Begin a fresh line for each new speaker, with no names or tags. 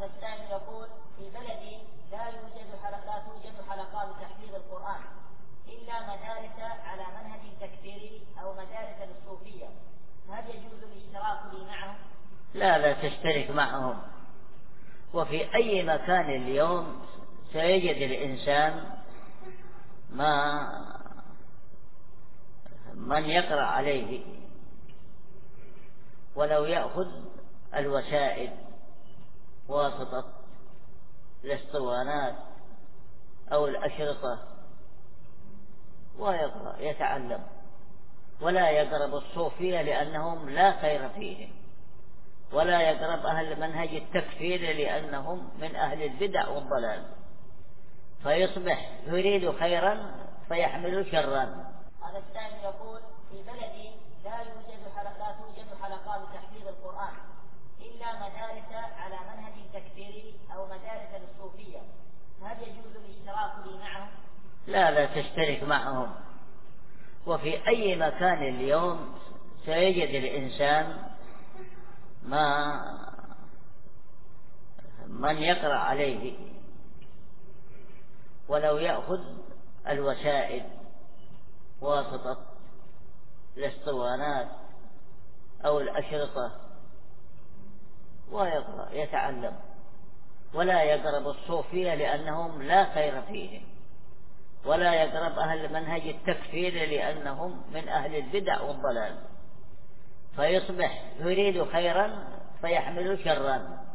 هذا السائل يقول: في بلدي لا توجد حلقات تحفيظ القرآن إلا مدارس على منهج تكفيري أو مدارس للصوفية، هل يجوز الاشتراك لي معهم؟
لا تشترك معهم. وفي أي مكان اليوم سيجد الإنسان من يقرأ عليه، ولو يأخذ الوسائل واسطة الاسطوانات أو الأشرطة ويقرأ يتعلم، ولا يقرب الصوفية لأنهم لا خير فيهم، ولا يقرب أهل منهج التكفير لأنهم من أهل البدع والضلال، فيصبح يريد خيرا فيحمل شرا.
هذا السائل يقول: في بلدي لا توجد حلقات تحفيظ القرآن إلا مدارس على منهج تكفيري أو مدارس للصوفية، هل يجوز الاشتراك لي معهم؟
لا تشترك معهم. وفي أي مكان اليوم سيجد الإنسان من يقرأ عليه، ولو يأخذ الوسائل واسطة الاسطوانات أو الأشرطة ويقرأ يتعلم، ولا يقرب الصوفية لأنهم لا خير فيهم، ولا يقرب أهل منهج التكفير لأنهم من أهل البدع والضلال، فيصبح يريد خيرا فيحمل شرا.